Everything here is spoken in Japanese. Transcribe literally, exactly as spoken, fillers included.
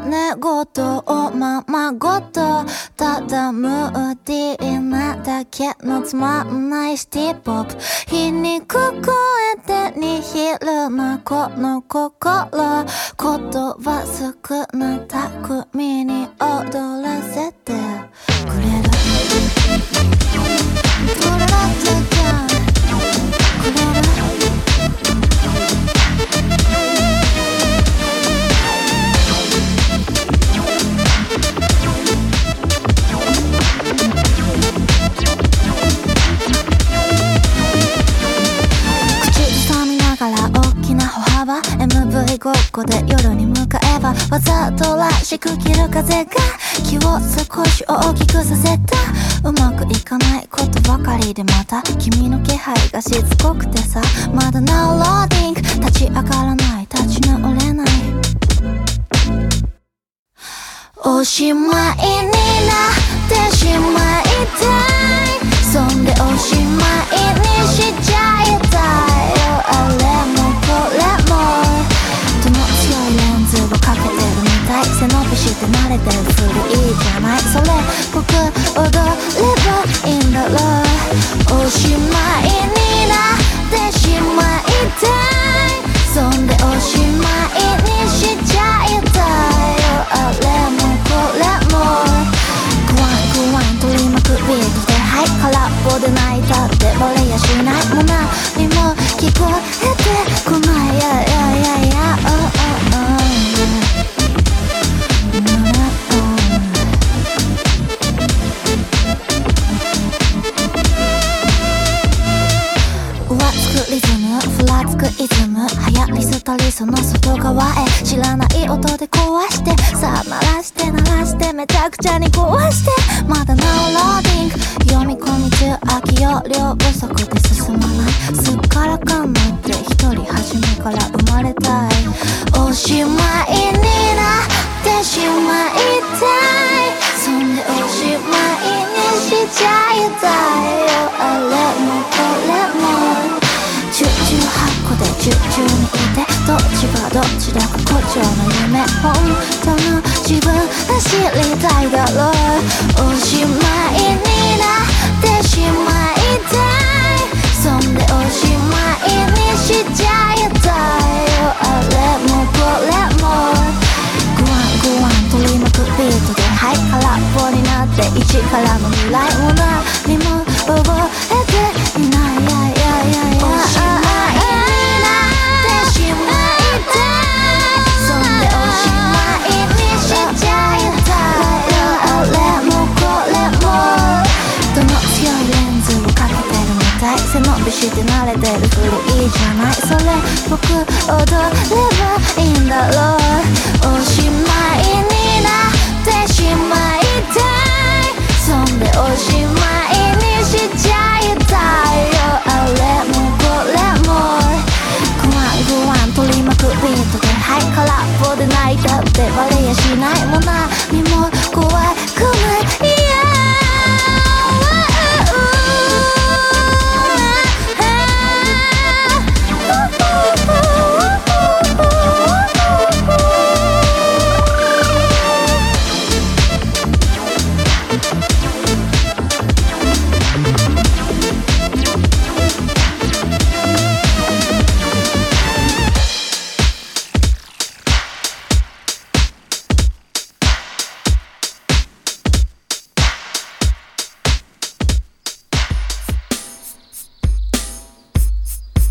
寝言をままごと、ただムーディーなだけのつまんないシティポップ、皮肉こえてニヒルなこの心、言葉少な巧みに踊らせてくれる。プララッタちゃんくれる。エムブイ ごっこで夜に向かえば、わざとらしく切る風が気を少し大きくさせた。うまくいかないことばかりで、また君の気配がしつこくてさ、まだなおローディング、立ち上がらない、立ち直れない。おしまいになってしまいたい、そんでおしまいにしちゃいたいよ。あれもこれもどの強いレンズをかけてるみたい、背伸びして慣れてるふりいいじゃない。それ僕踊ればいいんだろう。おしまいになってしまいたい、そんでおしまいにしちゃいたいよ。あれもこれもグワングワン取りまくビートで、はい空っぽで泣いたってバレやしない。もう何も聞こえてこない。ややややリズムふらつくイズム、流行り廃りその外側へ、知らない音で壊して、さあ鳴らして鳴らしてめちゃくちゃに壊して、まだなおローディング、読み込み中空き容量不足で進まない。すっからかんないって一人初めから生まれたい。おしまいになってしまいたい、そんでおしまいにしちゃいたいよ。あれもこれもチューチューはっこでチューチューにいて、どっちがどっちだか誇張の夢、本当の自分が知りたいだろう。おしまいになってしまいたい、そんでおしまいにしちゃいたいよ。あれもこれもグワングワン取りまくビートで、はい空っぽになって一からの未来も何も覚えていない。ややややおしまいになってしまいたい、そんでおしまいにしちゃいたいよ。あれもこれもどの強いレンズをかけてるみたい、背伸びして慣れてるふりいいじゃない。それ僕踊ればいいんだろう。おしまいになってしまいたい、そんでおしまいにしちゃいたいよ。あれもこれもグワングワン取りまくビートで、はい空っぽで泣いたってバレやしない。もう何も